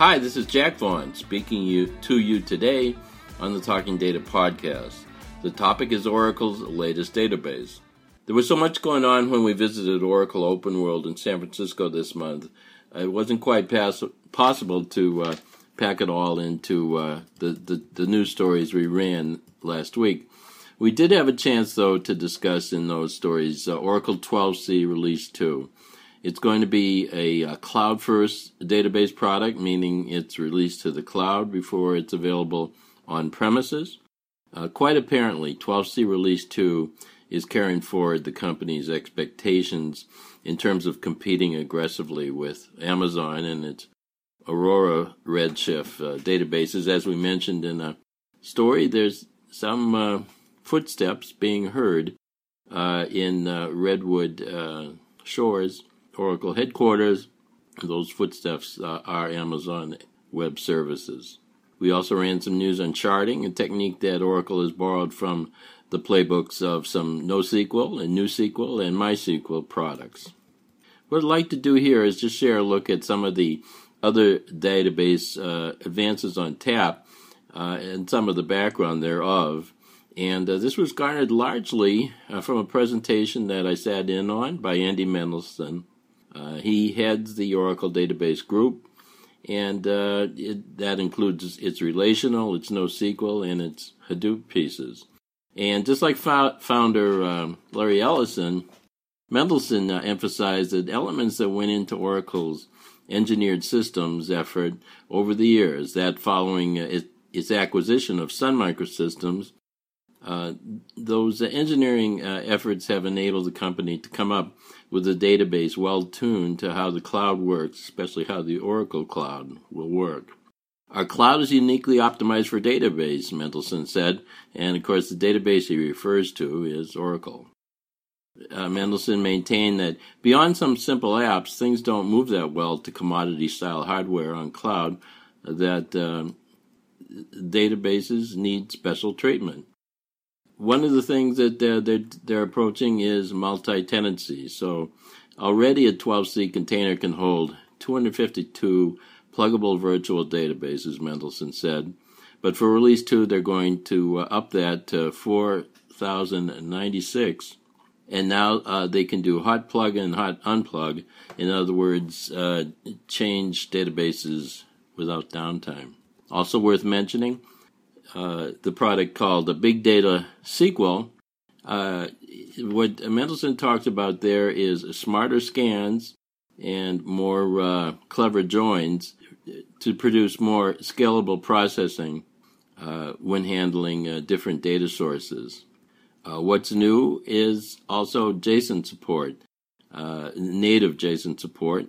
Hi, this is Jack Vaughn speaking to you today on the Talking Data podcast. The topic is Oracle's latest database. There was so much going on when we visited Oracle Open World in San Francisco this month. It wasn't quite possible to pack it all into the news stories we ran last week. We did have a chance, though, to discuss in those stories Oracle 12c Release 2. It's going to be a cloud-first database product, meaning it's released to the cloud before it's available on premises. Quite apparently, 12c Release 2 is carrying forward the company's expectations in terms of competing aggressively with Amazon and its Aurora Redshift databases. As we mentioned in a story, there's some footsteps being heard in Redwood Shores Oracle headquarters. Those footsteps are Amazon Web Services. We also ran some news on charting, a technique that Oracle has borrowed from the playbooks of some NoSQL and NewSQL and MySQL products. What I'd like to do here is just share a look at some of the other database advances on tap and some of the background thereof. And this was garnered largely from a presentation that I sat in on by Andy Mendelsohn. He heads the Oracle Database Group, and that includes its relational, its NoSQL, and its Hadoop pieces. And just like founder Larry Ellison, Mendelsohn emphasized that elements that went into Oracle's engineered systems effort over the years, that following its acquisition of Sun Microsystems, those engineering efforts have enabled the company to come up with a database well-tuned to how the cloud works, especially how the Oracle Cloud will work. Our cloud is uniquely optimized for database, Mendelsohn said, and of course the database he refers to is Oracle. Mendelsohn maintained that beyond some simple apps, things don't move that well to commodity-style hardware on cloud, that databases need special treatment. One of the things that they're approaching is multi-tenancy. So already a 12c container can hold 252 pluggable virtual databases, Mendelsohn said. But for Release 2, they're going to up that to 4,096. And now they can do hot plug and hot unplug. In other words, change databases without downtime. Also worth mentioning, the product called the Big Data SQL. What Mendelsohn talked about there is smarter scans and more clever joins to produce more scalable processing when handling different data sources. What's new is also JSON support, native JSON support.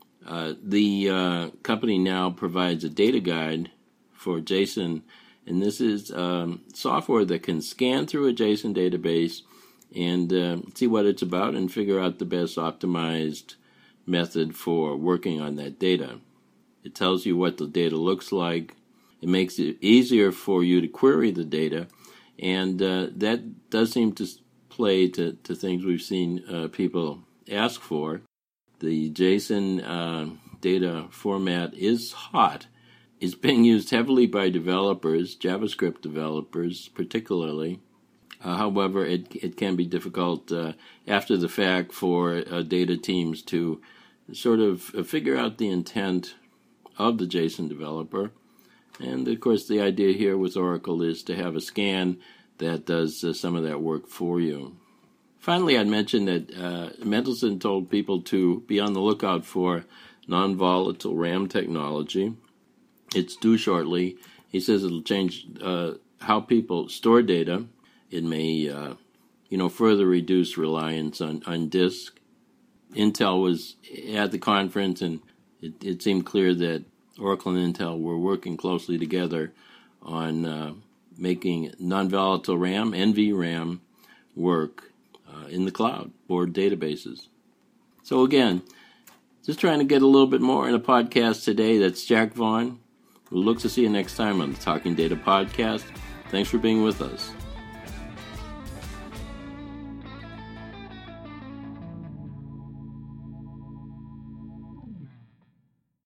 The company now provides a data guide for JSON. And this is software that can scan through a JSON database and see what it's about and figure out the best optimized method for working on that data. It tells you what the data looks like. It makes it easier for you to query the data. And that does seem to play to things we've seen people ask for. The JSON data format is hot. It's being used heavily by developers, JavaScript developers particularly. However, it can be difficult after the fact for data teams to sort of figure out the intent of the JSON developer. And, of course, the idea here with Oracle is to have a scan that does some of that work for you. Finally, I'd mention that Mendelsohn told people to be on the lookout for non-volatile RAM technology. It's due shortly. He says it'll change how people store data. It may, further reduce reliance on disk. Intel was at the conference, and it seemed clear that Oracle and Intel were working closely together on making non-volatile RAM, NVRAM, work in the cloud for databases. So again, just trying to get a little bit more in a podcast today. That's Jack Vaughn. We'll look to see you next time on the Talking Data Podcast. Thanks for being with us.